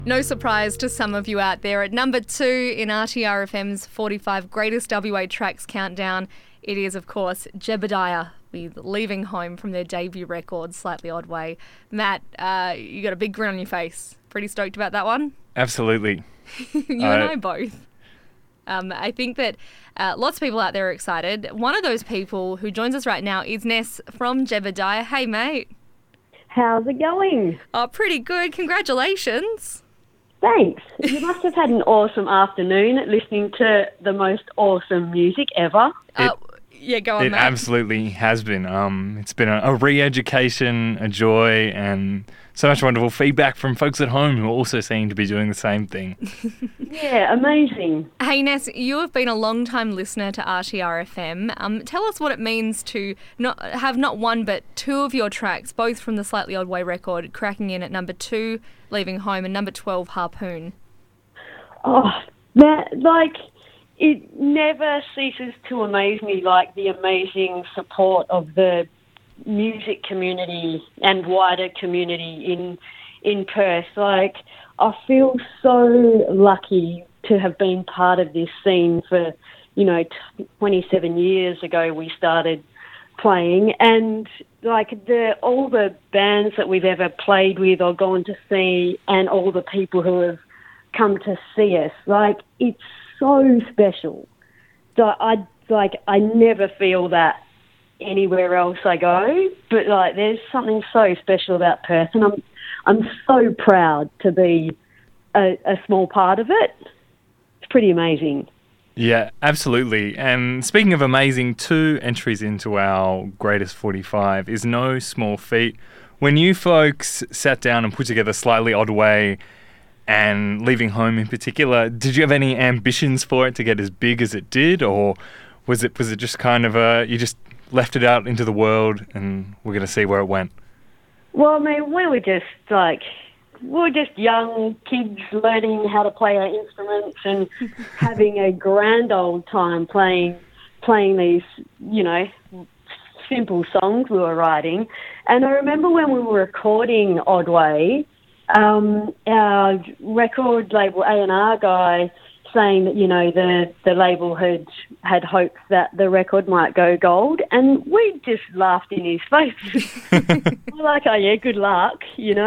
No surprise to some of you out there. At number 2 in RTRFM's 45 Greatest WA Tracks Countdown, it is, of course, Jebediah with Leaving Home from their debut record, Slightly Odd Way. Matt, you got a big grin on your face. Pretty stoked about that one? Absolutely. You and I both. I think that lots of people out there are excited. One of those people who joins us right now is Ness from Jebediah. Hey, mate. How's it going? Oh, pretty good. Congratulations. Thanks. You must have had an awesome afternoon listening to the most awesome music ever. Yeah, go on, It Matt. absolutely has been. It's been a re-education, a joy, and so much wonderful feedback from folks at home who also seem to be doing the same thing. Yeah, amazing. Hey, Ness, you have been a long-time listener to RTRFM. Tell us what it means to have not one but two of your tracks, both from the Slightly Odd Way record, cracking in at number 2, Leaving Home, and number 12, Harpoon. Oh, that, it never ceases to amaze me, the amazing support of the music community and wider community in Perth. I feel so lucky to have been part of this scene for, 27 years ago we started playing, and all the bands that we've ever played with or gone to see, and all the people who have come to see us, it's so special. So I never feel that anywhere else I go, but there's something so special about Perth, and I'm so proud to be a small part of it. It's pretty amazing. Yeah, absolutely. And speaking of amazing, 2 entries into our Greatest 45 is no small feat. When you folks sat down and put together Slightly Odd Way and Leaving Home in particular, did you have any ambitions for it to get as big as it did, or was it just kind of you just left it out into the world and we're going to see where it went? Well, I mean, we were just young kids learning how to play our instruments and having a grand old time playing these, simple songs we were writing. And I remember when we were recording Odd Way, our record label A&R guy saying that, the label had hopes that the record might go gold, and we just laughed in his face. We're like, oh yeah, good luck,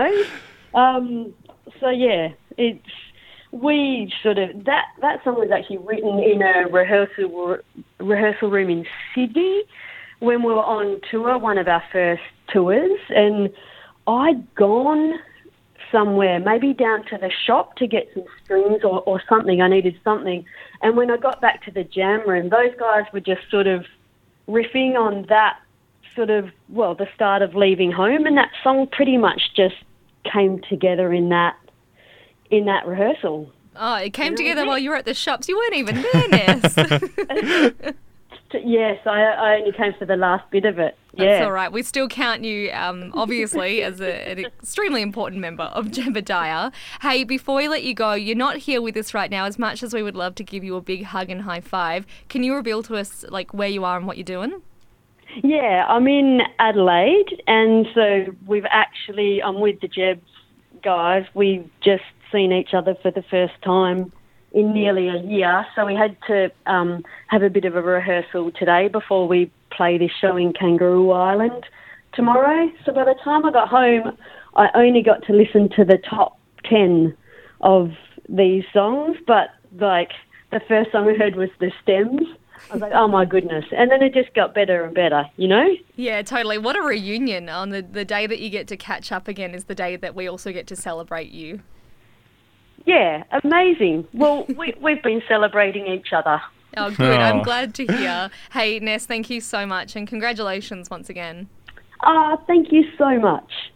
So yeah, we sort of, that song was actually written in a rehearsal room in Sydney when we were on tour, one of our first tours, and I'd gone somewhere, maybe down to the shop to get some strings or something. I needed something. And when I got back to the jam room, those guys were just sort of riffing on that the start of Leaving Home, and that song pretty much just came together in that rehearsal. Oh, it came together while you were at the shops. You weren't even there, Ness. Yes, I only came for the last bit of it. Yeah. That's all right. We still count you, obviously, as an extremely important member of Jebediah. Hey, before we let you go, you're not here with us right now. As much as we would love to give you a big hug and high five, can you reveal to us where you are and what you're doing? Yeah, I'm in Adelaide, and so I'm with the Jebs guys. We've just seen each other for the first time in nearly a year, so we had to have a bit of a rehearsal today before we play this show in Kangaroo Island tomorrow. So by the time I got home, I only got to listen to the top 10 of these songs, but the first song I heard was The Stems. I was like, oh my goodness. And then it just got better and better, Yeah, totally. What a reunion. On the day that you get to catch up again is the day that we also get to celebrate you. Yeah, amazing. Well, we've been celebrating each other. Oh, good. I'm glad to hear. Hey, Ness, thank you so much, and congratulations once again. Thank you so much.